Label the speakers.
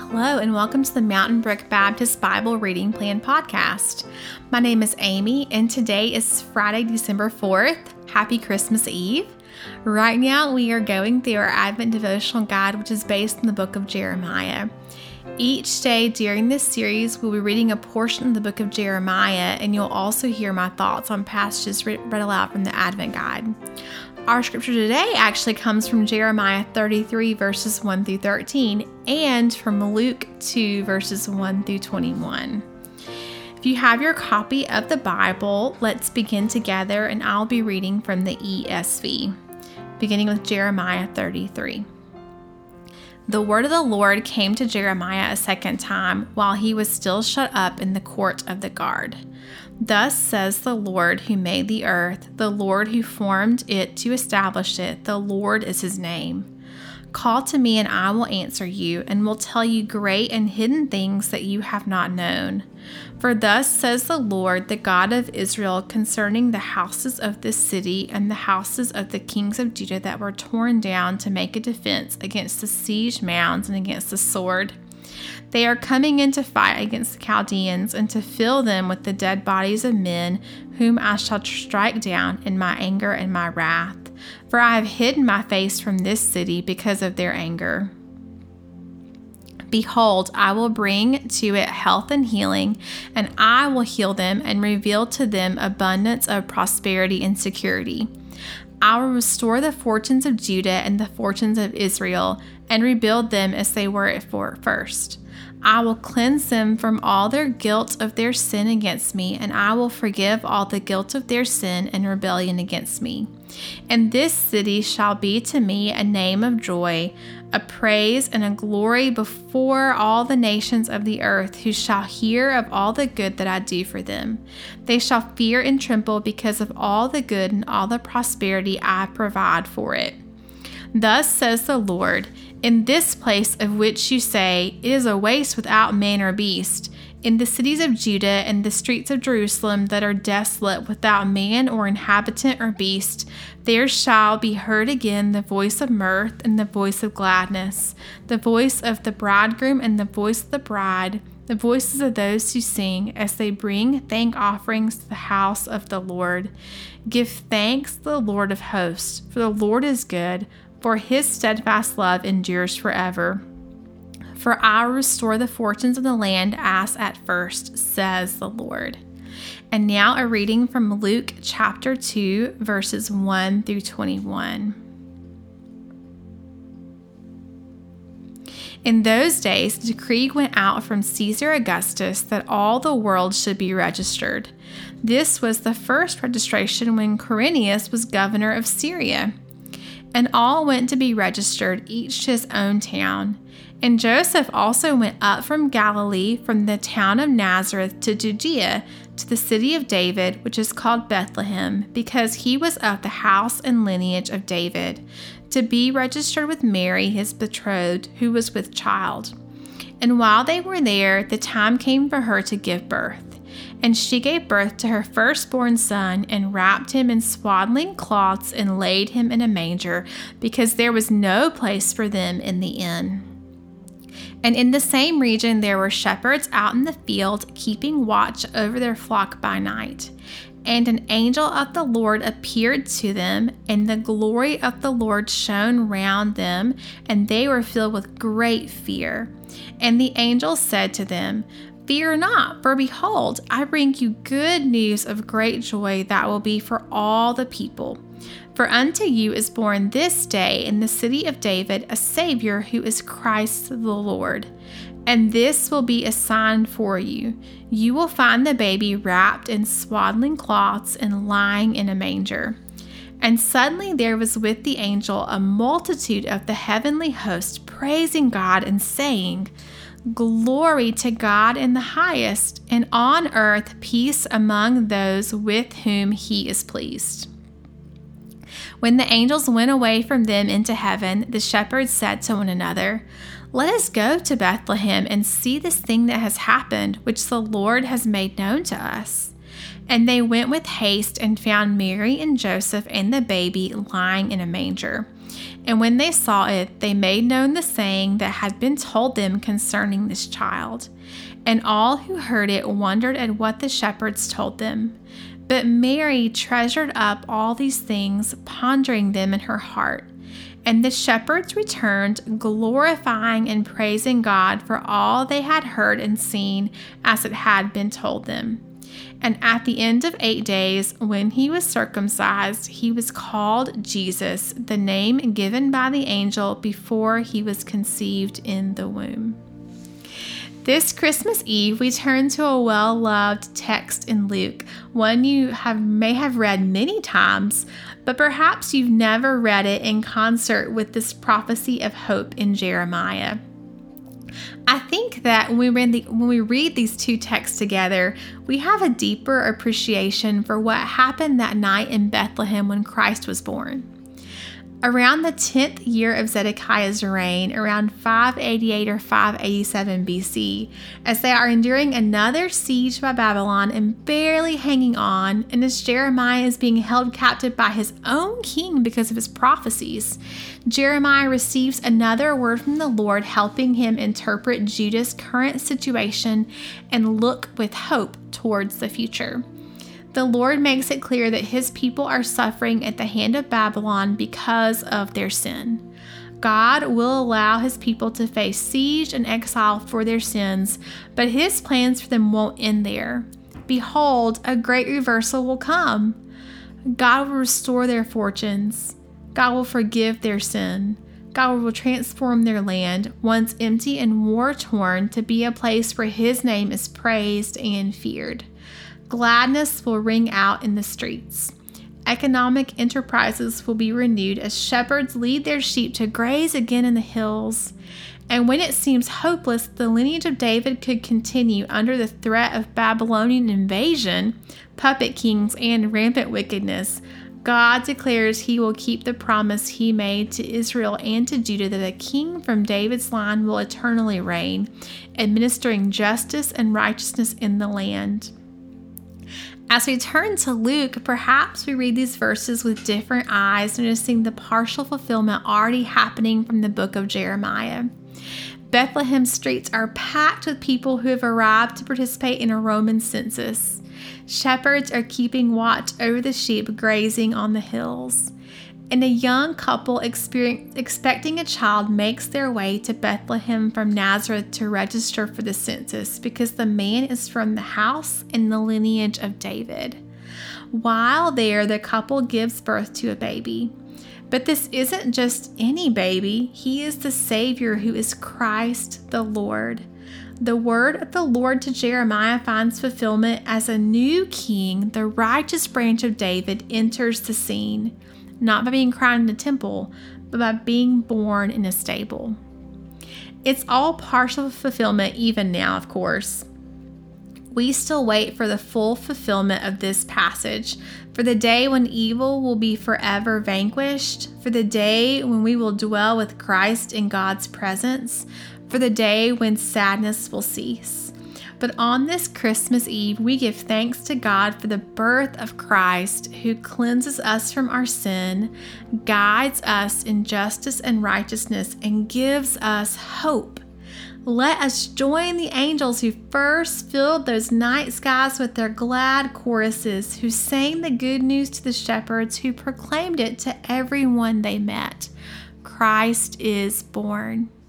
Speaker 1: Hello, and welcome to the Mountain Brook Baptist Bible Reading Plan podcast. My name is Amy, and today is Friday, December 4th. Happy Christmas Eve. Right now, we are going through our Advent devotional guide, which is based in the book of Jeremiah. Each day during this series, we'll be reading a portion of the book of Jeremiah, and you'll also hear my thoughts on passages read aloud from the Advent guide. Our scripture today actually comes from Jeremiah 33, verses 1 through 13, and from Luke 2, verses 1 through 21. If you have your copy of the Bible, let's begin together, and I'll be reading from the ESV, beginning with Jeremiah 33. The word of the Lord came to Jeremiah a second time while he was still shut up in the court of the guard. Thus says the Lord who made the earth, the Lord who formed it to establish it, the Lord is his name. Call to me and I will answer you and will tell you great and hidden things that you have not known. For thus says the Lord, the God of Israel, concerning the houses of this city and the houses of the kings of Judah that were torn down to make a defense against the siege mounds and against the sword. They are coming in to fight against the Chaldeans and to fill them with the dead bodies of men whom I shall strike down in my anger and my wrath. For I have hidden my face from this city because of their anger. Behold, I will bring to it health and healing, and I will heal them and reveal to them abundance of prosperity and security. I will restore the fortunes of Judah and the fortunes of Israel, and rebuild them as they were at first. I will cleanse them from all their guilt of their sin against me, and I will forgive all the guilt of their sin and rebellion against me. And this city shall be to me a name of joy, a praise and a glory before all the nations of the earth, who shall hear of all the good that I do for them. They shall fear and tremble because of all the good and all the prosperity I provide for it. Thus says the Lord, in this place of which you say, it is a waste without man or beast, in the cities of Judah and the streets of Jerusalem that are desolate without man or inhabitant or beast, there shall be heard again the voice of mirth and the voice of gladness, the voice of the bridegroom and the voice of the bride, the voices of those who sing as they bring thank offerings to the house of the Lord. Give thanks to the Lord of hosts, for the Lord is good, for his steadfast love endures forever. For I will restore the fortunes of the land as at first, says the Lord. And now a reading from Luke chapter 2, verses 1 through 21. In those days, the decree went out from Caesar Augustus that all the world should be registered. This was the first registration when Quirinius was governor of Syria. And all went to be registered, each to his own town. And Joseph also went up from Galilee, from the town of Nazareth to Judea, to the city of David, which is called Bethlehem, because he was of the house and lineage of David, to be registered with Mary, his betrothed, who was with child. And while they were there, the time came for her to give birth. And she gave birth to her firstborn son, and wrapped him in swaddling cloths, and laid him in a manger, because there was no place for them in the inn. And in the same region there were shepherds out in the field, keeping watch over their flock by night. And an angel of the Lord appeared to them, and the glory of the Lord shone round them, and they were filled with great fear. And the angel said to them, Fear not, for behold, I bring you good news of great joy that will be for all the people. For unto you is born this day in the city of David a Savior, who is Christ the Lord. And this will be a sign for you. You will find the baby wrapped in swaddling cloths and lying in a manger. And suddenly there was with the angel a multitude of the heavenly host, praising God and saying, Glory to God in the highest, and on earth peace among those with whom he is pleased. When the angels went away from them into heaven, the shepherds said to one another, Let us go to Bethlehem and see this thing that has happened, which the Lord has made known to us. And they went with haste and found Mary and Joseph and the baby lying in a manger. And when they saw it, they made known the saying that had been told them concerning this child. And all who heard it wondered at what the shepherds told them. But Mary treasured up all these things, pondering them in her heart. And the shepherds returned, glorifying and praising God for all they had heard and seen as it had been told them. And at the end of 8 days, when he was circumcised, he was called Jesus, the name given by the angel before he was conceived in the womb. This Christmas Eve, we turn to a well-loved text in Luke, one you may have read many times, but perhaps you've never read it in concert with this prophecy of hope in Jeremiah. I think that when we read these two texts together, we have a deeper appreciation for what happened that night in Bethlehem when Christ was born. Around the 10th year of Zedekiah's reign, around 588 or 587 BC, as they are enduring another siege by Babylon and barely hanging on, and as Jeremiah is being held captive by his own king because of his prophecies, Jeremiah receives another word from the Lord, helping him interpret Judah's current situation and look with hope towards the future. The Lord makes it clear that his people are suffering at the hand of Babylon because of their sin. God will allow his people to face siege and exile for their sins, but his plans for them won't end there. Behold, a great reversal will come. God will restore their fortunes. God will forgive their sin. God will transform their land, once empty and war-torn, to be a place where his name is praised and feared. Gladness will ring out in the streets. Economic enterprises will be renewed as shepherds lead their sheep to graze again in the hills. And when it seems hopeless the lineage of David could continue under the threat of Babylonian invasion, puppet kings, and rampant wickedness, God declares he will keep the promise he made to Israel and to Judah that a king from David's line will eternally reign, administering justice and righteousness in the land. As we turn to Luke, perhaps we read these verses with different eyes, noticing the partial fulfillment already happening from the book of Jeremiah. Bethlehem streets are packed with people who have arrived to participate in a Roman census. Shepherds are keeping watch over the sheep grazing on the hills. And a young couple expecting a child makes their way to Bethlehem from Nazareth to register for the census because the man is from the house and the lineage of David. While there, the couple gives birth to a baby. But this isn't just any baby. He is the Savior who is Christ the Lord. The word of the Lord to Jeremiah finds fulfillment as a new king, the righteous branch of David, enters the scene. Not by being crowned in a temple, but by being born in a stable. It's all partial fulfillment even now, of course. We still wait for the full fulfillment of this passage, for the day when evil will be forever vanquished, for the day when we will dwell with Christ in God's presence, for the day when sadness will cease. But on this Christmas Eve, we give thanks to God for the birth of Christ, who cleanses us from our sin, guides us in justice and righteousness, and gives us hope. Let us join the angels who first filled those night skies with their glad choruses, who sang the good news to the shepherds, who proclaimed it to everyone they met. Christ is born.